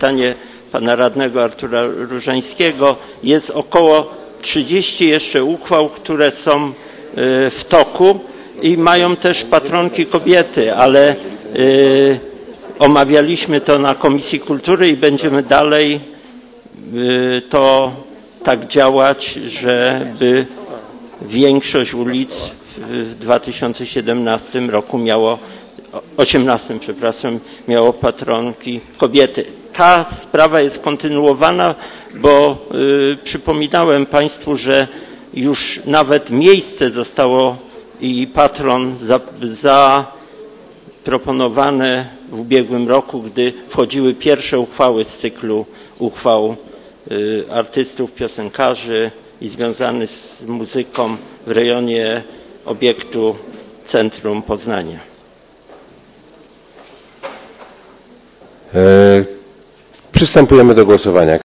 pytanie pana radnego Artura Różańskiego. Jest około 30 jeszcze uchwał, które są w toku i mają też patronki kobiety, ale omawialiśmy to na Komisji Kultury i będziemy dalej to tak działać, żeby większość ulic w 2017 roku miało, 18, przepraszam, miało patronki kobiety. Ta sprawa jest kontynuowana, bo przypominałem Państwu, że już nawet miejsce zostało i patron zaproponowane w ubiegłym roku, gdy wchodziły pierwsze uchwały z cyklu uchwał artystów, piosenkarzy i związanych z muzyką w rejonie obiektu Centrum Poznania. Przystępujemy do głosowania.